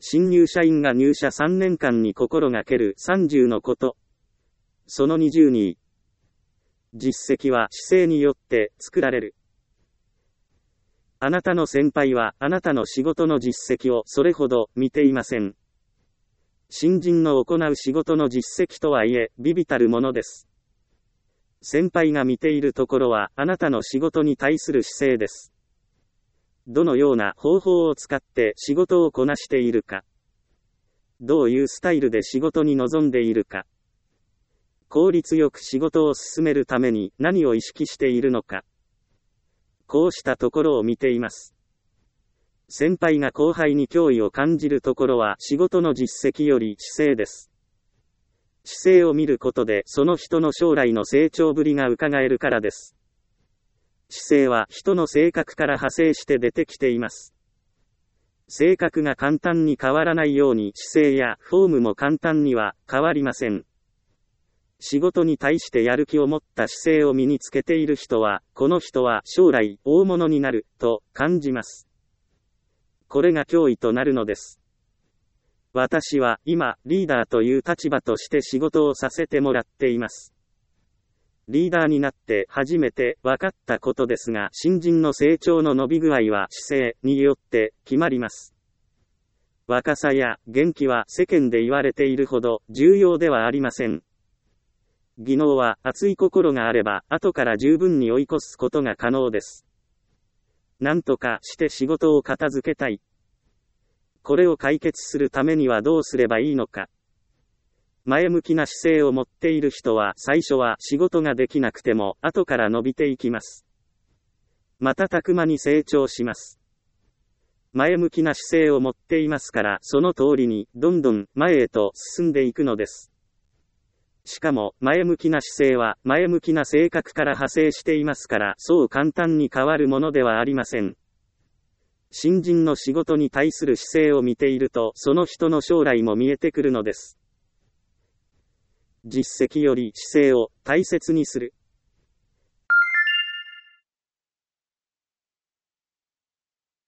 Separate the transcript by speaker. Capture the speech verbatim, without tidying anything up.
Speaker 1: 新入社員が入社さんねんかんに心がけるさんじゅうのこと。そのにじゅうに。実績は姿勢によって作られる。あなたの先輩はあなたの仕事の実績をそれほど見ていません。新人の行う仕事の実績とはいえ、微々たるものです。先輩が見ているところはあなたの仕事に対する姿勢です。どのような方法を使って仕事をこなしているか。どういうスタイルで仕事に臨んでいるか。効率よく仕事を進めるために何を意識しているのか。こうしたところを見ています。先輩が後輩に脅威を感じるところは仕事の実績より姿勢です。姿勢を見ることでその人の将来の成長ぶりが伺えるからです。姿勢は人の性格から派生して出てきています。性格が簡単に変わらないように姿勢やフォームも簡単には変わりません。仕事に対してやる気を持った姿勢を身につけている人は、この人は将来大物になると感じます。これが脅威となるのです。私は今リーダーという立場として仕事をさせてもらっています。リーダーになって初めて分かったことですが、新人の成長の伸び具合は姿勢によって決まります。若さや元気は世間で言われているほど重要ではありません。技能は熱い心があれば後から十分に追い越すことが可能です。何とかして仕事を片付けたい。これを解決するためにはどうすればいいのか。前向きな姿勢を持っている人は最初は仕事ができなくても後から伸びていきます。瞬く間に成長します。前向きな姿勢を持っていますからその通りにどんどん前へと進んでいくのです。しかも前向きな姿勢は前向きな性格から派生していますからそう簡単に変わるものではありません。新人の仕事に対する姿勢を見ているとその人の将来も見えてくるのです。実績より姿勢を大切にする。